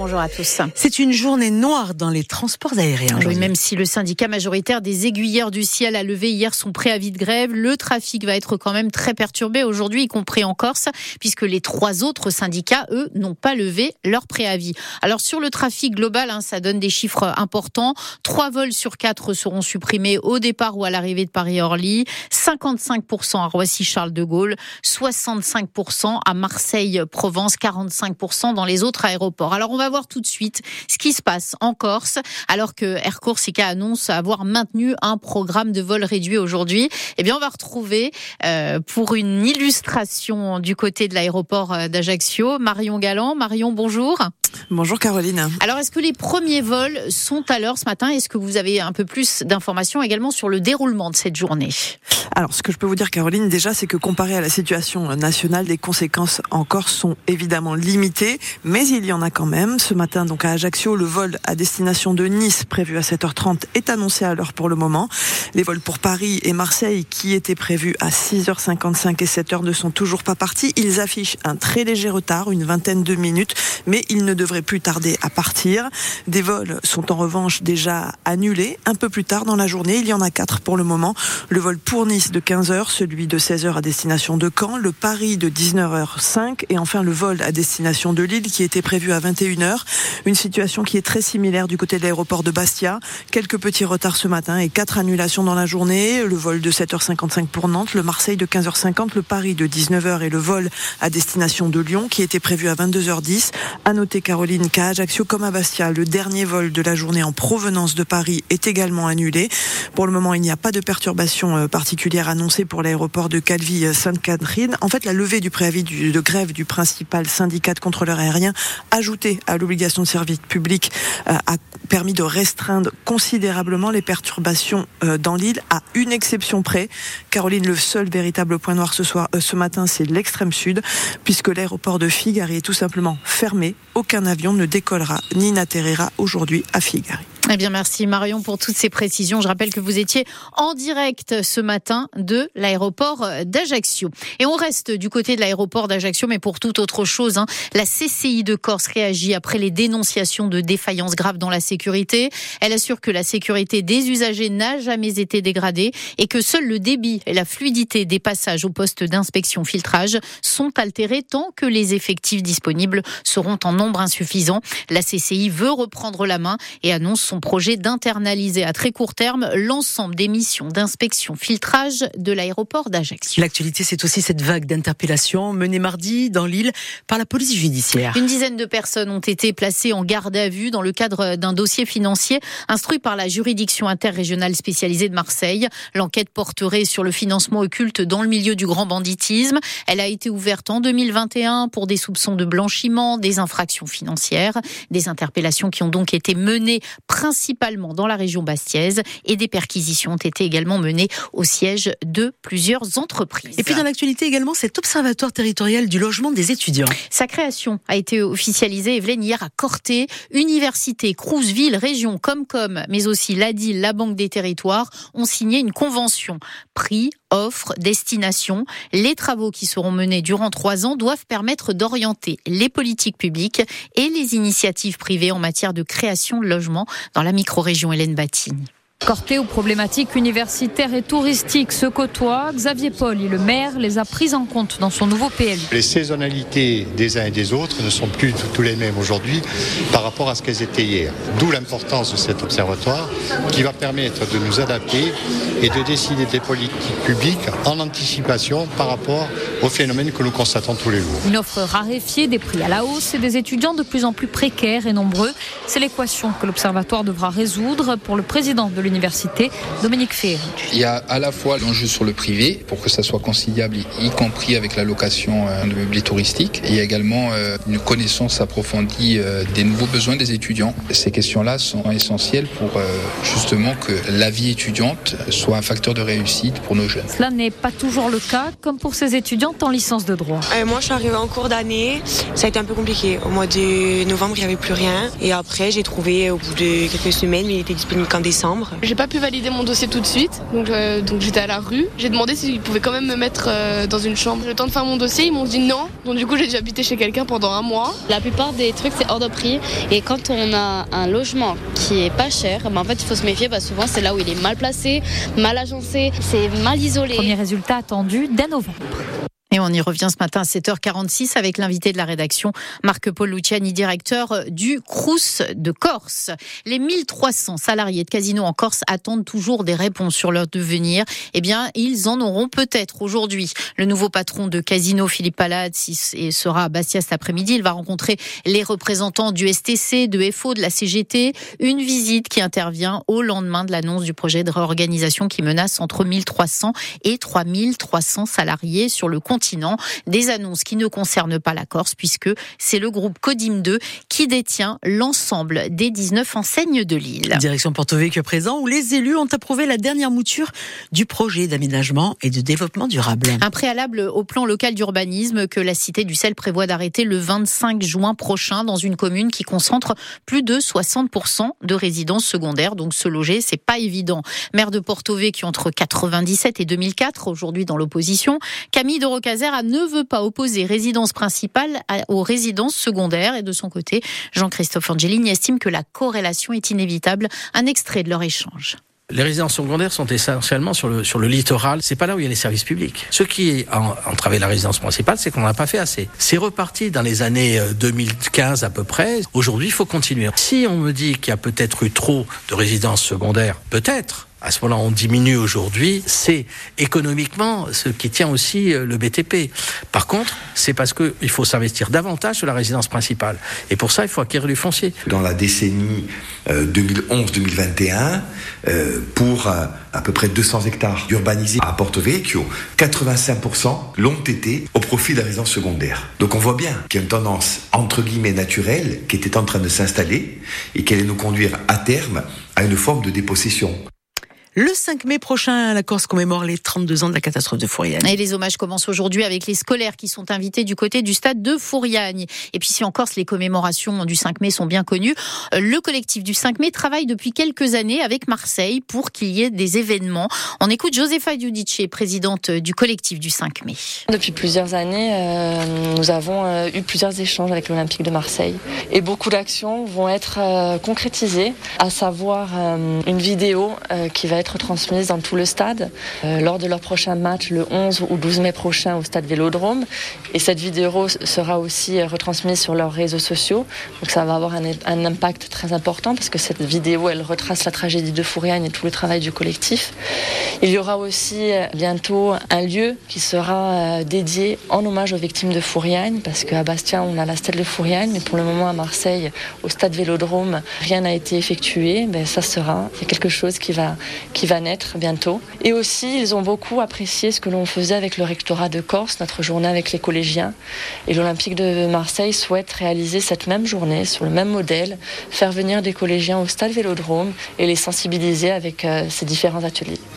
bonjour à tous. C'est une journée noire dans les transports aériens. Oui, même si le syndicat majoritaire des aiguilleurs du ciel a levé hier son préavis de grève, le trafic va être quand même très perturbé aujourd'hui, y compris en Corse, puisque les 3 autres syndicats, eux, n'ont pas levé leur préavis. Alors sur le trafic global, ça donne des chiffres importants. 3 vols sur 4 seront supprimés au départ ou à l'arrivée de Paris-Orly, 55% à Roissy-Charles de Gaulle, 65% à Marseille-Provence, 45% dans les autres aéroports. Alors on va voir tout de suite ce qui se passe en Corse, alors que Air Corsica annonce avoir maintenu un programme de vol réduit aujourd'hui. Eh bien, on va retrouver pour une illustration du côté de l'aéroport d'Ajaccio, Marion Galland. Marion, bonjour. Bonjour Caroline. Alors, est-ce que les premiers vols sont à l'heure ce matin ? Est-ce que vous avez un peu plus d'informations également sur le déroulement de cette journée ? Alors, ce que je peux vous dire, Caroline, déjà, c'est que comparé à la situation nationale, les conséquences en Corse sont évidemment limitées, mais il y en a quand même. Ce matin, donc à Ajaccio, le vol à destination de Nice, prévu à 7h30, est annoncé à l'heure pour le moment. Les vols pour Paris et Marseille, qui étaient prévus à 6h55 et 7h, ne sont toujours pas partis. Ils affichent un très léger retard, une vingtaine de minutes, mais ils ne devrait plus tarder à partir. Des vols sont en revanche déjà annulés un peu plus tard dans la journée. Il y en a 4 pour le moment. Le vol pour Nice de 15h, celui de 16h à destination de Caen, le Paris de 19h05 et enfin le vol à destination de Lille qui était prévu à 21h. Une situation qui est très similaire du côté de l'aéroport de Bastia. Quelques petits retards ce matin et 4 annulations dans la journée. Le vol de 7h55 pour Nantes, le Marseille de 15h50, le Paris de 19h et le vol à destination de Lyon qui était prévu à 22h10. À noter, Caroline, qu'à Ajaccio comme à Bastia, le dernier vol de la journée en provenance de Paris est également annulé. Pour le moment, il n'y a pas de perturbation particulière annoncée pour l'aéroport de Calvi-Sainte-Catherine. En fait, la levée du préavis de grève du principal syndicat de contrôleurs aériens, ajouté à l'obligation de service public, a permis de restreindre considérablement les perturbations dans l'île, à une exception près. Caroline, le seul véritable point noir ce matin, c'est l'extrême sud, puisque l'aéroport de Figari est tout simplement fermé. Aucun avion ne décollera ni n'atterrira aujourd'hui à Figari. Eh bien, merci Marion pour toutes ces précisions. Je rappelle que vous étiez en direct ce matin de l'aéroport d'Ajaccio. Et on reste du côté de l'aéroport d'Ajaccio, mais pour toute autre chose. La CCI de Corse réagit après les dénonciations de défaillances graves dans la sécurité. Elle assure que la sécurité des usagers n'a jamais été dégradée et que seul le débit et la fluidité des passages au poste d'inspection filtrage sont altérés tant que les effectifs disponibles seront en nombre insuffisant. La CCI veut reprendre la main et annonce son projet d'internaliser à très court terme l'ensemble des missions d'inspection filtrage de l'aéroport d'Ajaccio. L'actualité, c'est aussi cette vague d'interpellations menée mardi dans l'île par la police judiciaire. Une dizaine de personnes ont été placées en garde à vue dans le cadre d'un dossier financier instruit par la juridiction interrégionale spécialisée de Marseille. L'enquête porterait sur le financement occulte dans le milieu du grand banditisme. Elle a été ouverte en 2021 pour des soupçons de blanchiment, des infractions financières, des interpellations qui ont donc été menées principalement dans la région bastiaise et des perquisitions ont été également menées au siège de plusieurs entreprises. Et puis dans l'actualité également, cet observatoire territorial du logement des étudiants. Sa création a été officialisée, Evelyne, hier à Corté. Universités, Crous, villes, régions, Comcom, mais aussi l'ADIL, la Banque des Territoires ont signé une convention. Prix, offre, destination. Les travaux qui seront menés durant 3 ans doivent permettre d'orienter les politiques publiques et les initiatives privées en matière de création de logements dans la micro-région Hélène Battini. Corté aux problématiques universitaires et touristiques se côtoient. Xavier Poli, le maire, les a prises en compte dans son nouveau PLU. Les saisonnalités des uns et des autres ne sont plus tous les mêmes aujourd'hui par rapport à ce qu'elles étaient hier. D'où l'importance de cet observatoire qui va permettre de nous adapter et de décider des politiques publiques en anticipation par rapport aux phénomènes que nous constatons tous les jours. Une offre raréfiée, des prix à la hausse et des étudiants de plus en plus précaires et nombreux. C'est l'équation que l'observatoire devra résoudre pour le président de l'université, Dominique Ferry. Il y a à la fois l'enjeu sur le privé, pour que ça soit conciliable, y compris avec la location de meublés touristiques. Il y a également une connaissance approfondie des nouveaux besoins des étudiants. Ces questions-là sont essentielles pour justement que la vie étudiante soit un facteur de réussite pour nos jeunes. Cela n'est pas toujours le cas, comme pour ces étudiantes en licence de droit. Moi, je suis arrivée en cours d'année. Ça a été un peu compliqué. Au mois de novembre, il n'y avait plus rien. Et après, j'ai trouvé au bout de quelques semaines, mais il était disponible qu'en décembre. J'ai pas pu valider mon dossier tout de suite, donc j'étais à la rue. J'ai demandé s'ils pouvaient quand même me mettre dans une chambre. Le temps de faire mon dossier, ils m'ont dit non. Donc du coup, j'ai dû habiter chez quelqu'un pendant un mois. La plupart des trucs, c'est hors de prix. Et quand on a un logement qui est pas cher, en fait, il faut se méfier. Souvent, c'est là où il est mal placé, mal agencé, c'est mal isolé. Premier résultat attendu dès novembre. Et on y revient ce matin à 7h46 avec l'invité de la rédaction, Marc-Paul Luciani, directeur du Crous de Corse. Les 1300 salariés de Casino en Corse attendent toujours des réponses sur leur devenir. Eh bien, ils en auront peut-être aujourd'hui. Le nouveau patron de Casino, Philippe Palazzi, sera à Bastia cet après-midi. Il va rencontrer les représentants du STC, de FO, de la CGT. Une visite qui intervient au lendemain de l'annonce du projet de réorganisation qui menace entre 1300 et 3300 salariés sur le continent. Des annonces qui ne concernent pas la Corse puisque c'est le groupe Codim 2 qui détient l'ensemble des 19 enseignes de l'île. Direction Porto Vecchio présent où les élus ont approuvé la dernière mouture du projet d'aménagement et de développement durable. Un préalable au plan local d'urbanisme que la Cité du Sel prévoit d'arrêter le 25 juin prochain dans une commune qui concentre plus de 60% de résidences secondaires. Donc se loger, c'est pas évident. Maire de Porto Vecchio entre 97 et 2004, aujourd'hui dans l'opposition, Camille de Rocazère ne veut pas opposer résidence principale aux résidences secondaires. Et de son côté, Jean-Christophe Angelini estime que la corrélation est inévitable. Un extrait de leur échange. Les résidences secondaires sont essentiellement sur le littoral. C'est pas là où il y a les services publics. Ce qui a entravé la résidence principale, c'est qu'on n'en a pas fait assez. C'est reparti dans les années 2015 à peu près. Aujourd'hui, il faut continuer. Si on me dit qu'il y a peut-être eu trop de résidences secondaires, peut-être. À ce moment-là, on diminue aujourd'hui. C'est économiquement ce qui tient aussi le BTP. Par contre, c'est parce qu'il faut s'investir davantage sur la résidence principale. Et pour ça, il faut acquérir du foncier. Dans la décennie 2011-2021, pour à peu près 200 hectares urbanisés à Porto Vecchio, 85% l'ont été au profit de la résidence secondaire. Donc on voit bien qu'il y a une tendance entre guillemets naturelle qui était en train de s'installer et qui allait nous conduire à terme à une forme de dépossession. Le 5 mai prochain, la Corse commémore les 32 ans de la catastrophe de Fouriane. Et les hommages commencent aujourd'hui avec les scolaires qui sont invités du côté du stade de Fouriane. Et puis si en Corse, les commémorations du 5 mai sont bien connues, le collectif du 5 mai travaille depuis quelques années avec Marseille pour qu'il y ait des événements. On écoute Josefa Giudice, présidente du collectif du 5 mai. Depuis plusieurs années, nous avons eu plusieurs échanges avec l'Olympique de Marseille. Et beaucoup d'actions vont être concrétisées, à savoir une vidéo qui va être transmise dans tout le stade lors de leur prochain match le 11 ou 12 mai prochain au stade Vélodrome. Et cette vidéo sera aussi retransmise sur leurs réseaux sociaux. Donc ça va avoir un impact très important parce que cette vidéo, elle retrace la tragédie de Fouriane et tout le travail du collectif. Il y aura aussi bientôt un lieu qui sera dédié en hommage aux victimes de Fouriane parce qu'à Bastia, on a la stèle de Fouriane, mais pour le moment à Marseille, au stade Vélodrome, rien n'a été effectué. Il y a quelque chose qui va naître bientôt. Et aussi, ils ont beaucoup apprécié ce que l'on faisait avec le rectorat de Corse, notre journée avec les collégiens. Et l'Olympique de Marseille souhaite réaliser cette même journée, sur le même modèle, faire venir des collégiens au stade Vélodrome et les sensibiliser avec ces différents ateliers.